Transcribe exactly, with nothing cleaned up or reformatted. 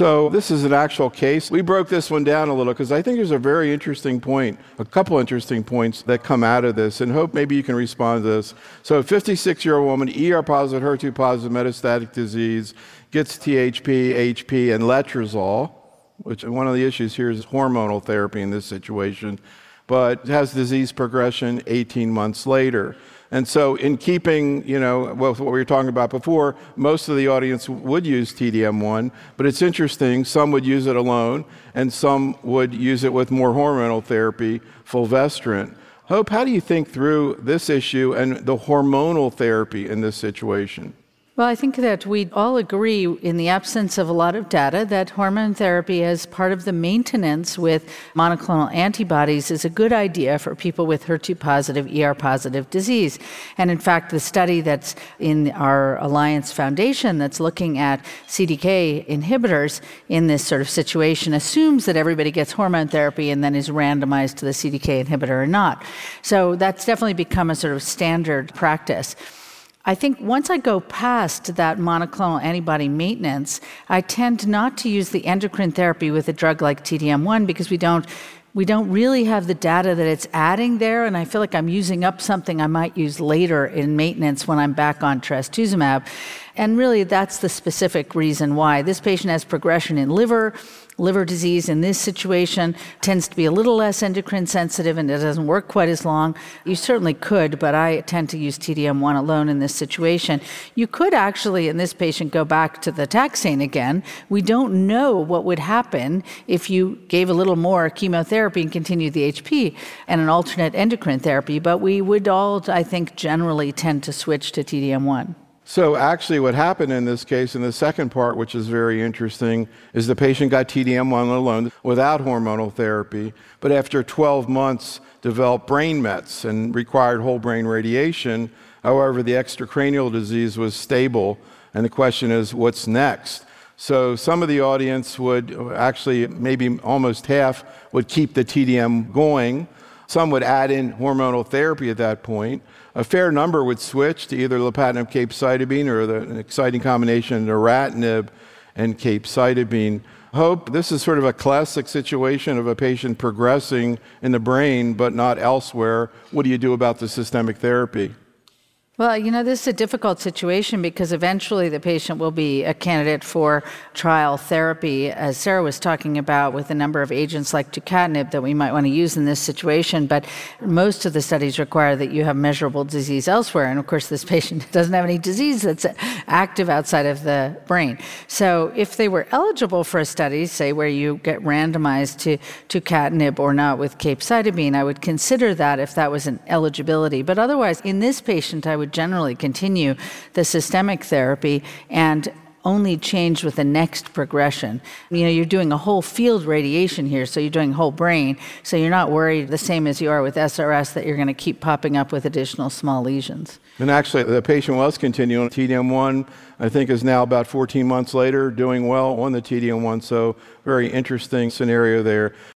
So this is an actual case. We broke this one down a little because I think there's a very interesting point, a couple interesting points that come out of this, and hope maybe you can respond to this. So a fifty-six-year-old woman, E R positive, H E R two positive metastatic disease, gets T H P, H P, and letrozole, which one of the issues here is hormonal therapy in this situation, but has disease progression eighteen months later. And so in keeping, you know, with what we were talking about before, most of the audience would use T D M one, but it's interesting, some would use it alone, and some would use it with more hormonal therapy, fulvestrant. Hope, how do you think through this issue and the hormonal therapy in this situation? Well, I think that we all agree, in the absence of a lot of data, that hormone therapy as part of the maintenance with monoclonal antibodies is a good idea for people with H E R two positive, E R positive disease. And in fact, the study that's in our Alliance Foundation that's looking at C D K inhibitors in this sort of situation assumes that everybody gets hormone therapy and then is randomized to the C D K inhibitor or not. So that's definitely become a sort of standard practice. I think once I go past that monoclonal antibody maintenance, I tend not to use the endocrine therapy with a drug like T D M one because we don't we don't really have the data that it's adding there, and I feel like I'm using up something I might use later in maintenance when I'm back on trastuzumab. And really, that's the specific reason why. This patient has progression in liver. Liver disease in this situation tends to be a little less endocrine sensitive and it doesn't work quite as long. You certainly could, but I tend to use T D M one alone in this situation. You could actually, in this patient, go back to the taxane again. We don't know what would happen if you gave a little more chemotherapy and continued the H P and an alternate endocrine therapy, but we would all, I think, generally tend to switch to T D M one. So actually what happened in this case, in the second part, which is very interesting, is the patient got T D M one alone without hormonal therapy, but after twelve months developed brain mets and required whole brain radiation. However, the extracranial disease was stable, and the question is, what's next? So some of the audience would actually, maybe almost half, would keep the T D M going. Some would add in hormonal therapy at that point. A fair number would switch to either lapatinib capecitabine or the, an exciting combination of neratinib and capecitabine. Hope, this is sort of a classic situation of a patient progressing in the brain but not elsewhere. What do you do about the systemic therapy? Well, you know, this is a difficult situation because eventually the patient will be a candidate for trial therapy, as Sarah was talking about, with a number of agents like tucatinib that we might want to use in this situation. But most of the studies require that you have measurable disease elsewhere. And of course, this patient doesn't have any disease that's active outside of the brain. So if they were eligible for a study, say where you get randomized to tucatinib or not with capecitabine, I would consider that if that was an eligibility. But otherwise, in this patient, I would generally continue the systemic therapy and only change with the next progression. You know, you're doing a whole field radiation here, so you're doing whole brain, so you're not worried the same as you are with S R S that you're going to keep popping up with additional small lesions. And actually, the patient was continuing T D M one, I think is now about fourteen months later, doing well on the T D M one, so very interesting scenario there.